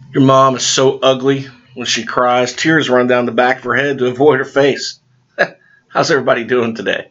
Your mom is so ugly when she cries, tears run down the back of her head to avoid her face. How's everybody doing today?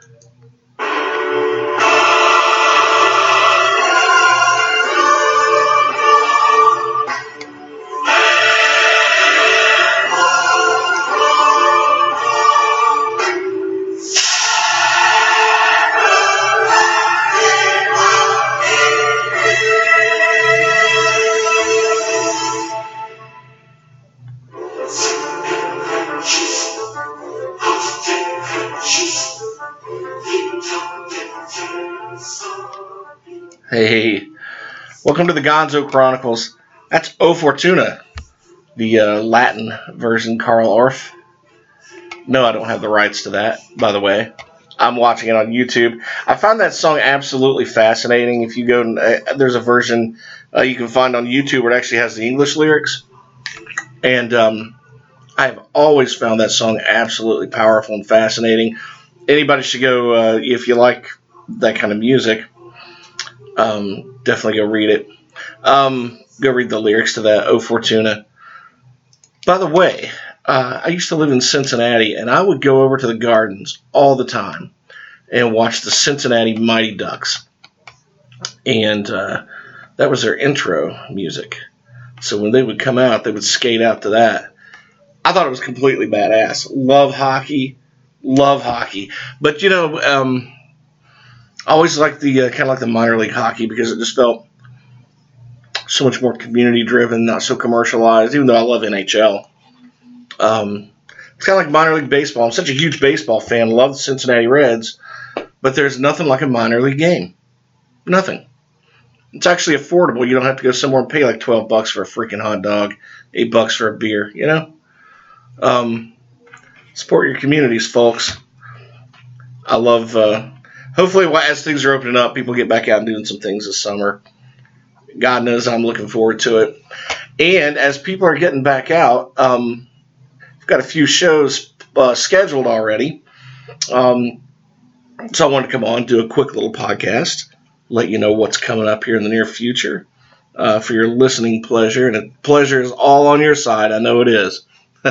Hey, welcome to the Gonzo Chronicles. That's O Fortuna, the Latin version, Karl Orff. No, I don't have the rights to that, by the way. I'm watching it on YouTube. I found that song absolutely fascinating. If you go, there's a version you can find on YouTube where it actually has the English lyrics. And I've always found that song absolutely powerful and fascinating. Anybody should go, if you like that kind of music, definitely go read it. Go read the lyrics to that, O Fortuna. By the way, I used to live in Cincinnati, and I would go over to the Gardens all the time and watch the Cincinnati Mighty Ducks. And that was their intro music. So when they would come out, they would skate out to that. I thought it was completely badass. Love hockey. But, I always liked the kind of like the minor league hockey because it just felt so much more community driven, not so commercialized, even though I love NHL. It's kind of like minor league baseball. I'm such a huge baseball fan. Love the Cincinnati Reds. But there's nothing like a minor league game. Nothing. It's actually affordable. You don't have to go somewhere and pay like $12 for a freaking hot dog, $8 for a beer, Support your communities, folks. I love, hopefully as things are opening up, people get back out and doing some things this summer. God knows I'm looking forward to it. And as people are getting back out, I've got a few shows scheduled already. So I wanted to come on, do a quick little podcast, let you know what's coming up here in the near future for your listening pleasure. And the pleasure is all on your side. I know it is.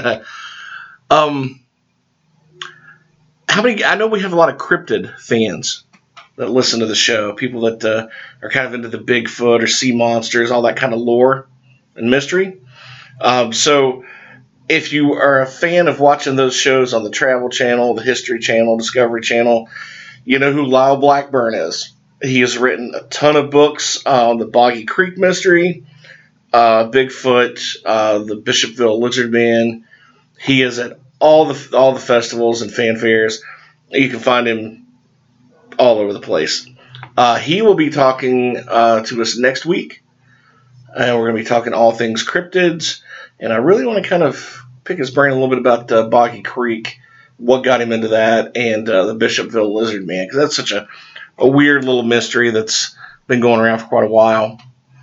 I know we have a lot of cryptid fans that listen to the show, people that are kind of into the Bigfoot or sea monsters, all that kind of lore and mystery. So if you are a fan of watching those shows on the Travel Channel, the History Channel, Discovery Channel, you know who Lyle Blackburn is. He has written a ton of books on the Boggy Creek mystery, Bigfoot, the Bishopville Lizard Man. He is at all the festivals and fanfares. You can find him all over the place. He will be talking to us next week, and we're going to be talking all things cryptids. And I really want to kind of pick his brain a little bit about Boggy Creek, what got him into that, and the Bishopville Lizard Man, because that's such a weird little mystery that's been going around for quite a while.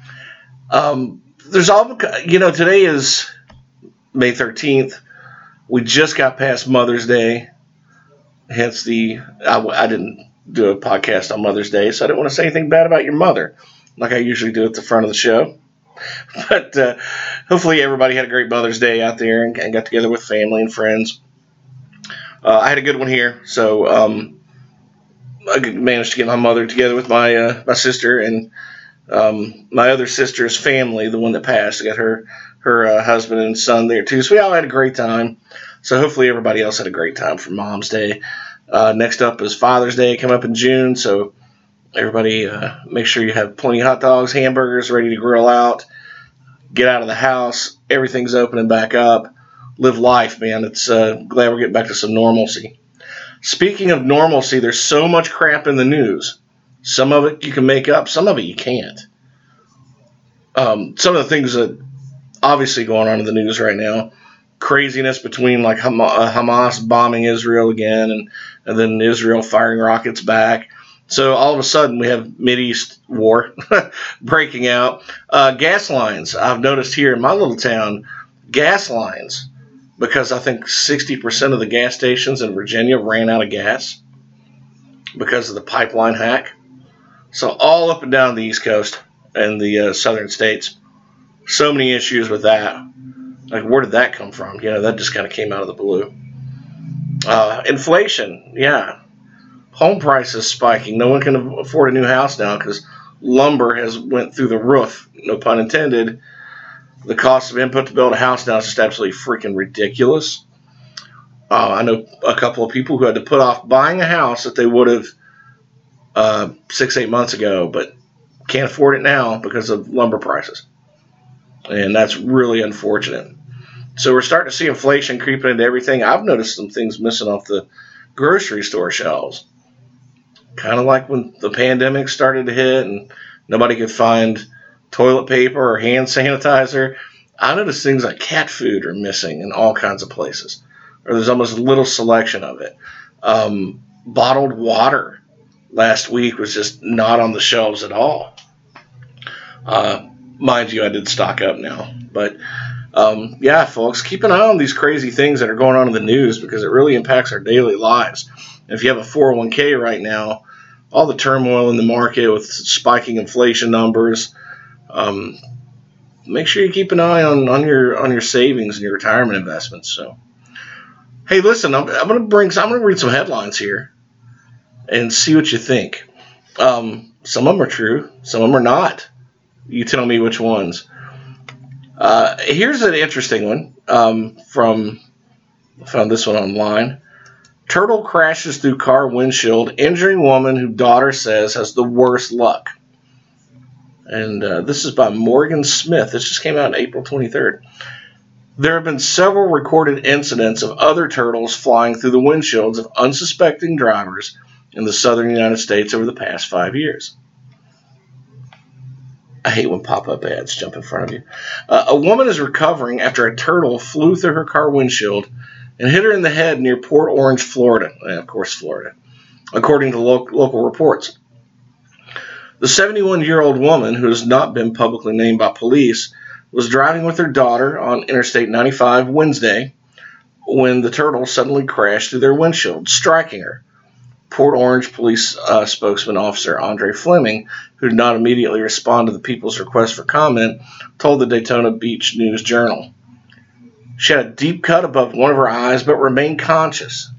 Today is May 13th. We just got past Mother's Day, hence I didn't do a podcast on Mother's Day, so I didn't want to say anything bad about your mother, like I usually do at the front of the show. But hopefully everybody had a great Mother's Day out there and got together with family and friends. I had a good one here, so I managed to get my mother together with my sister and my other sister's family, the one that passed. I got her husband and son there too, so we all had a great time. So hopefully everybody else had a great time for Mom's Day. Next up is Father's Day, come up in June, so everybody make sure you have plenty of hot dogs, hamburgers ready to grill out. Get out of the house. Everything's opening back up. Live life, man. It's glad we're getting back to some normalcy. Speaking of normalcy, there's so much crap in the news. Some of it you can make up, some of it you can't. Some of the things that obviously going on in the news right now, craziness between like Hamas bombing Israel again and then Israel firing rockets back. So all of a sudden we have Mideast war breaking out. Gas lines, I've noticed here in my little town, gas lines, because I think 60% of the gas stations in Virginia ran out of gas because of the pipeline hack. So all up and down the East Coast and the southern states, So many issues with that. Like, where did that come from? That just kind of came out of the blue. Inflation, yeah. Home prices spiking. No one can afford a new house now because lumber has went through the roof. No pun intended. The cost of input to build a house now is just absolutely freaking ridiculous. I know a couple of people who had to put off buying a house that they would have 6-8 months ago, but can't afford it now because of lumber prices. And that's really unfortunate. So we're starting to see inflation creeping into everything. I've noticed some things missing off the grocery store shelves. Kind of like when the pandemic started to hit and nobody could find toilet paper or hand sanitizer. I noticed things like cat food are missing in all kinds of places. Or there's almost little selection of it. Bottled water last week was just not on the shelves at all. Mind you, I did stock up now. But, yeah, folks, keep an eye on these crazy things that are going on in the news because it really impacts our daily lives. And if you have a 401k right now, all the turmoil in the market with spiking inflation numbers, make sure you keep an eye on your savings and your retirement investments. So, hey, listen, I'm gonna read some headlines here and see what you think. Some of them are true, some of them are not. You tell me which ones. Here's an interesting one. I found this one online. Turtle crashes through car windshield, injuring woman whose daughter says has the worst luck. And this is by Morgan Smith. This just came out on April 23rd. There have been several recorded incidents of other turtles flying through the windshields of unsuspecting drivers in the southern United States over the past 5 years. I hate when pop-up ads jump in front of you. A woman is recovering after a turtle flew through her car windshield and hit her in the head near Port Orange, Florida. And of course, Florida, according to local reports. The 71-year-old woman, who has not been publicly named by police, was driving with her daughter on Interstate 95 Wednesday when the turtle suddenly crashed through their windshield, striking her. Port Orange police spokesman Officer Andre Fleming, who did not immediately respond to the people's request for comment, told the Daytona Beach News Journal. She had a deep cut above one of her eyes but remained conscious.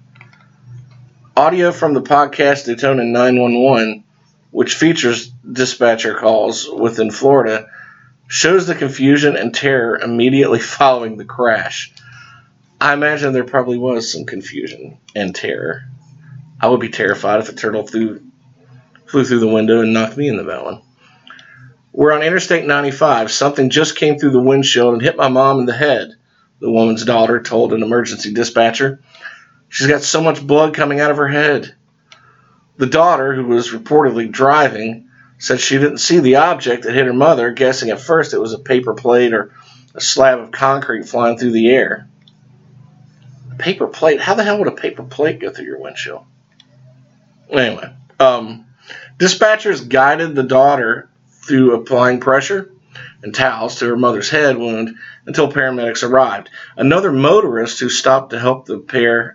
Audio from the podcast Daytona 911, which features dispatcher calls within Florida, shows the confusion and terror immediately following the crash. I imagine there probably was some confusion and terror. I would be terrified if a turtle flew through the window and knocked me in the melon. We're on Interstate 95. Something just came through the windshield and hit my mom in the head, the woman's daughter told an emergency dispatcher. She's got so much blood coming out of her head. The daughter, who was reportedly driving, said she didn't see the object that hit her mother, guessing at first it was a paper plate or a slab of concrete flying through the air. A paper plate? How the hell would a paper plate go through your windshield? Anyway, dispatchers guided the daughter through applying pressure and towels to her mother's head wound until paramedics arrived. Another motorist who stopped to help the pair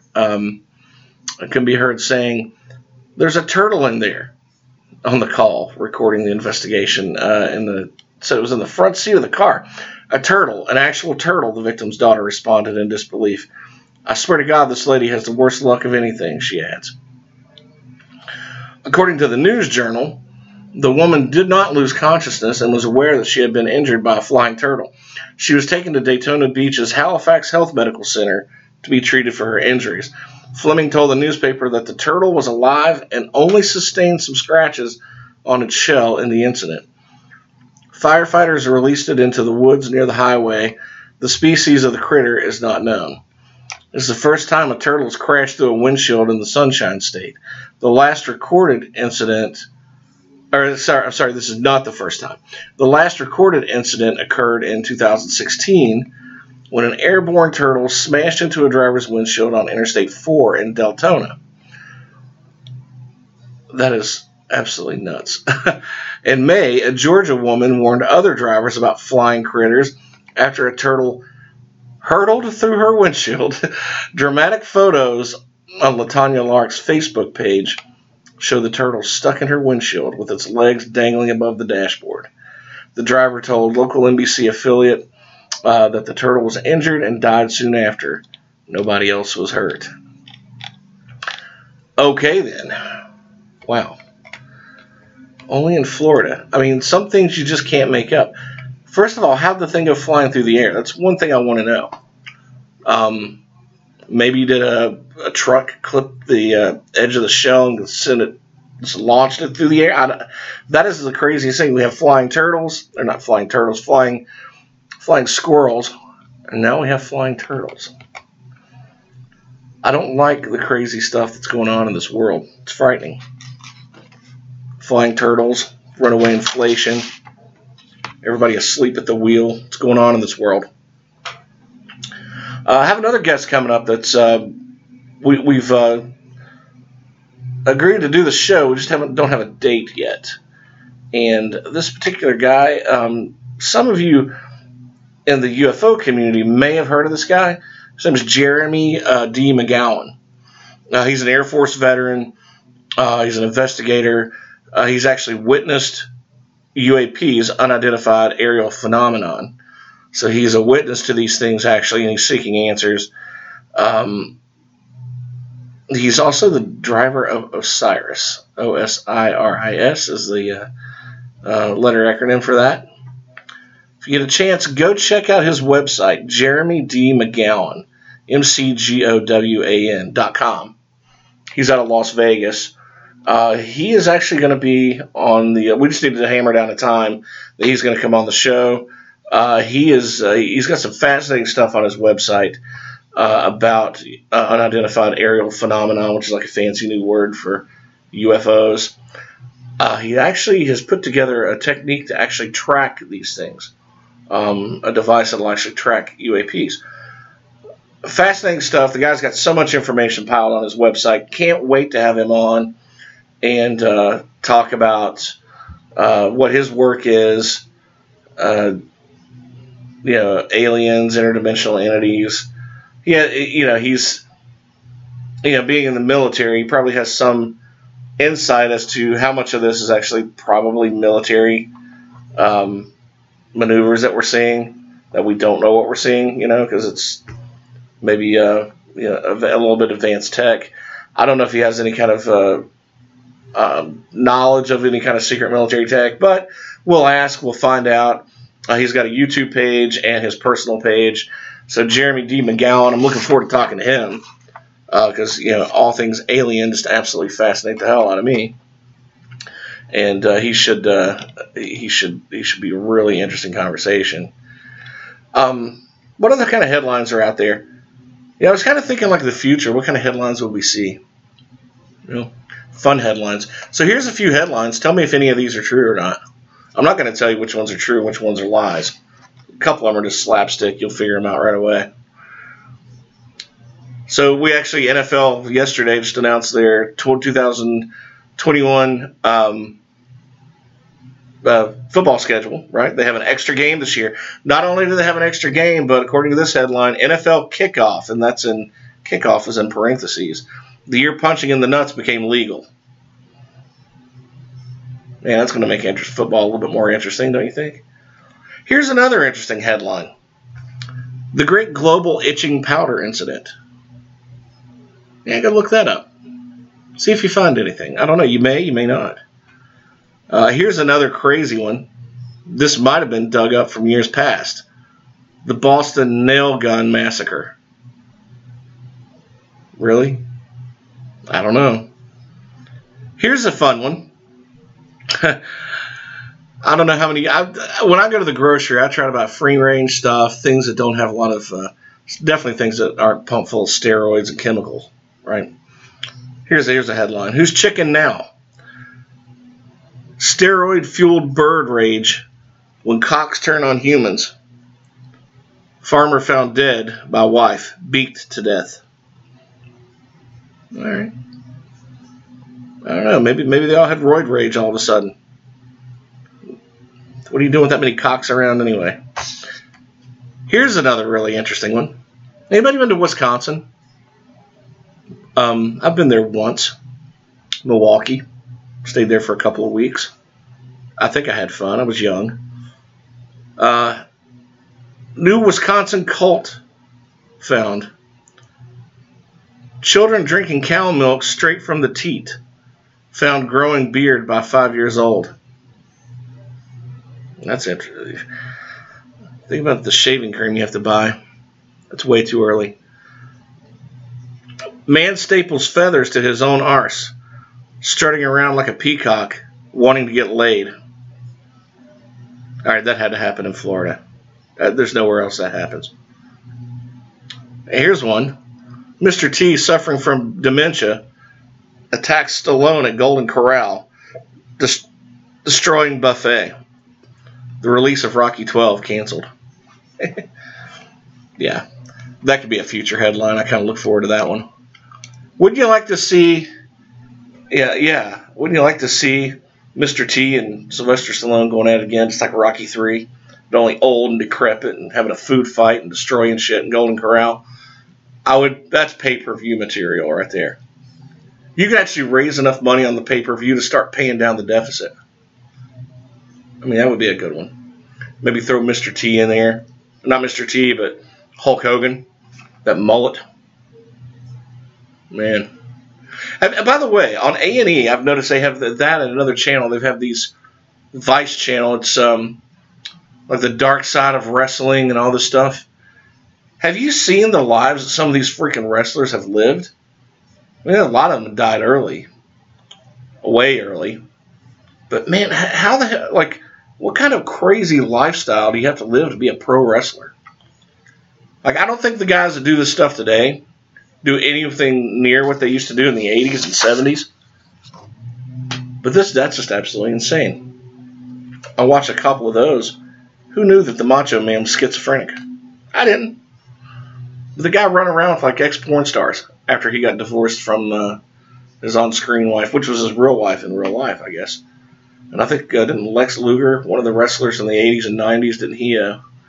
can be heard saying, "There's a turtle in there," on the call, recording the investigation. So it was in the front seat of the car. A turtle, an actual turtle, the victim's daughter responded in disbelief. "I swear to God, this lady has the worst luck of anything," she adds. According to the News Journal, the woman did not lose consciousness and was aware that she had been injured by a flying turtle. She was taken to Daytona Beach's Halifax Health Medical Center to be treated for her injuries. Fleming told the newspaper that the turtle was alive and only sustained some scratches on its shell in the incident. Firefighters released it into the woods near the highway. The species of the critter is not known. This is the first time a turtle has crashed through a windshield in the Sunshine State. The last recorded incident, this is not the first time. The last recorded incident occurred in 2016 when an airborne turtle smashed into a driver's windshield on Interstate 4 in Deltona. That is absolutely nuts. In May, a Georgia woman warned other drivers about flying critters after a turtle hurtled through her windshield. Dramatic photos on LaTanya Lark's Facebook page show the turtle stuck in her windshield with its legs dangling above the dashboard. The driver told local NBC affiliate that the turtle was injured and died soon after. Nobody else was hurt. Okay, then. Wow. Only in Florida. I mean, some things you just can't make up. First of all, how'd the thing go flying through the air? That's one thing I want to know. Maybe you did a truck clip the edge of the shell and send it, just launched it through the air. That is the craziest thing. We have flying turtles. They're not flying turtles, flying squirrels. And now we have flying turtles. I don't like the crazy stuff that's going on in this world. It's frightening. Flying turtles, runaway inflation, everybody asleep at the wheel. What's going on in this world? I have another guest coming up that's we've agreed to do the show. We just don't have a date yet. And this particular guy, some of you in the UFO community may have heard of this guy. His name is Jeremy D. McGowan. He's an Air Force veteran. He's an investigator. He's actually witnessed UAPs, unidentified aerial phenomenon. So he's a witness to these things, actually, and he's seeking answers. He's also the driver of OSIRIS. OSIRIS is the letter acronym for that. If you get a chance, go check out his website, Jeremy D. McGowan, McGowan.com. He's out of Las Vegas. He is actually going to be on the. We just needed to hammer down a time that he's going to come on the show. He's got some fascinating stuff on his website about unidentified aerial phenomenon, which is like a fancy new word for UFOs. He actually has put together a technique to actually track these things, a device that will actually track UAPs. Fascinating stuff. The guy's got so much information piled on his website. Can't wait to have him on and talk about what his work is, aliens, interdimensional entities. Yeah, he's, being in the military, he probably has some insight as to how much of this is actually probably military maneuvers that we're seeing, that we don't know what we're seeing, because it's maybe a little bit advanced tech. I don't know if he has any kind of knowledge of any kind of secret military tech, but we'll ask, we'll find out. He's got a YouTube page and his personal page. So Jeremy D. McGowan, I'm looking forward to talking to him because all things alien just absolutely fascinate the hell out of me, and he should be a really interesting conversation. What other kind of headlines are out there? I was kind of thinking like the future. What kind of headlines will we see? Fun headlines. So here's a few headlines. Tell me if any of these are true or not. I'm not going to tell you which ones are true and which ones are lies. A couple of them are just slapstick. You'll figure them out right away. So we actually, NFL yesterday just announced their 2021 football schedule, right? They have an extra game this year. Not only do they have an extra game, but according to this headline, NFL kickoff, and that's in kickoff is in parentheses. The year punching in the nuts became legal. Man, that's going to make football a little bit more interesting, don't you think? Here's another interesting headline. The Great Global Itching Powder Incident. Yeah, go look that up. See if you find anything. I don't know. You may not. Here's another crazy one. This might have been dug up from years past. The Boston Nail Gun Massacre. Really? I don't know. Here's a fun one. I don't know how many. When I go to the grocery, I try to buy free range stuff, things that don't have a lot of, definitely things that aren't pumped full of steroids and chemicals, right? Here's a headline. Who's chicken now? Steroid-fueled bird rage when cocks turn on humans. Farmer found dead by wife, beaked to death. All right. I don't know. Maybe they all had roid rage all of a sudden. What are you doing with that many cocks around anyway? Here's another really interesting one. Anybody been to Wisconsin? I've been there once. Milwaukee. Stayed there for a couple of weeks. I think I had fun. I was young. New Wisconsin cult found. Children drinking cow milk straight from the teat. Found growing beard by 5 years old. That's interesting. Think about the shaving cream you have to buy. That's way too early. Man staples feathers to his own arse, strutting around like a peacock, wanting to get laid. All right, that had to happen in Florida. There's nowhere else that happens. Here's one. Mr. T, suffering from dementia, attacks Stallone at Golden Corral, destroying buffet. The release of Rocky 12 canceled. Yeah, that could be a future headline. I kind of look forward to that one. Wouldn't you like to see... Yeah. Wouldn't you like to see Mr. T and Sylvester Stallone going at it again, just like Rocky 3, but only old and decrepit and having a food fight and destroying shit in Golden Corral? That's pay-per-view material right there. You could actually raise enough money on the pay-per-view to start paying down the deficit. I mean, that would be a good one. Maybe throw Mr. T in there. Not Mr. T, but Hulk Hogan. That mullet. Man. By the way, on A&E, I've noticed they have that and another channel. They have these Vice channel. It's like the dark side of wrestling and all this stuff. Have you seen the lives that some of these freaking wrestlers have lived? I mean, a lot of them died early. Way early. But, man, how the hell, like, what kind of crazy lifestyle do you have to live to be a pro wrestler? Like, I don't think the guys that do this stuff today do anything near what they used to do in the 80s and 70s. But that's just absolutely insane. I watched a couple of those. Who knew that the Macho Man was schizophrenic? I didn't. The guy run around with like ex-porn stars after he got divorced from his on-screen wife, which was his real wife in real life, I guess. And I think, didn't Lex Luger, one of the wrestlers in the 80s and 90s, didn't he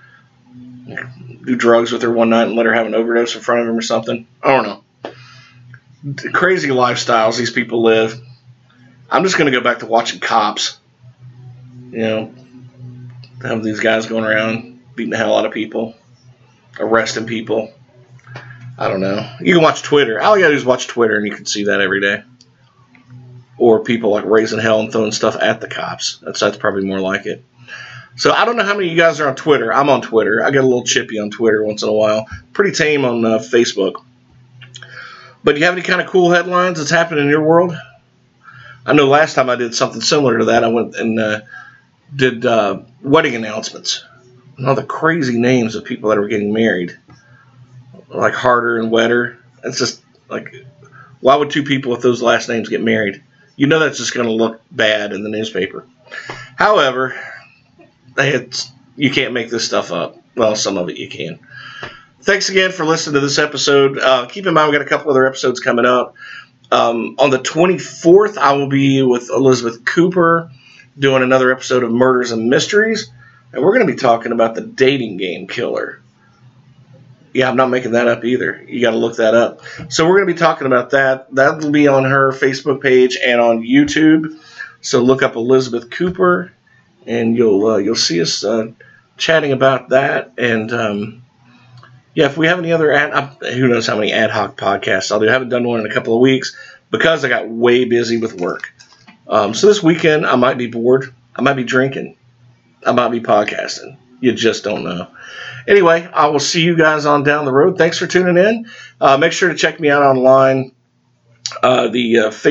do drugs with her one night and let her have an overdose in front of him or something? I don't know. The crazy lifestyles these people live. I'm just going to go back to watching Cops. You know, have these guys going around beating the hell out of people, arresting people. I don't know. You can watch Twitter. All you got to do is watch Twitter and you can see that every day. Or people like raising hell and throwing stuff at the cops. That's probably more like it. So I don't know how many of you guys are on Twitter. I'm on Twitter. I get a little chippy on Twitter once in a while. Pretty tame on Facebook. But do you have any kind of cool headlines that's happening in your world? I know last time I did something similar to that. I went and did wedding announcements. And all the crazy names of people that were getting married. Like Harder and Wetter. It's just like, why would two people with those last names get married? You know that's just going to look bad in the newspaper. However, you can't make this stuff up. Well, some of it you can. Thanks again for listening to this episode. Keep in mind, we've got a couple other episodes coming up. On the 24th, I will be with Elizabeth Cooper doing another episode of Murders and Mysteries. And we're going to be talking about the dating game killer. Yeah, I'm not making that up either. You got to look that up. So we're going to be talking about that. That'll be on her Facebook page and on YouTube. So look up Elizabeth Cooper, and you'll see us chatting about that. And yeah, if we have any other who knows how many ad hoc podcasts I'll do. I haven't done one in a couple of weeks because I got way busy with work. So this weekend I might be bored. I might be drinking. I might be podcasting. You just don't know. Anyway, I will see you guys on down the road. Thanks for tuning in. Make sure to check me out online. The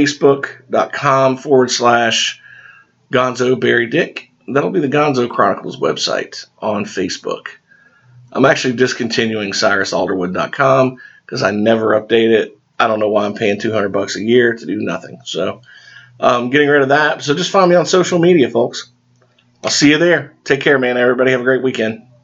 Facebook.com/Gonzo Barry Dick. That'll be the Gonzo Chronicles website on Facebook. I'm actually discontinuing CyrusAlderwood.com because I never update it. I don't know why I'm paying $200 a year to do nothing. So I'm getting rid of that. So just find me on social media, folks. I'll see you there. Take care, man. Everybody have a great weekend.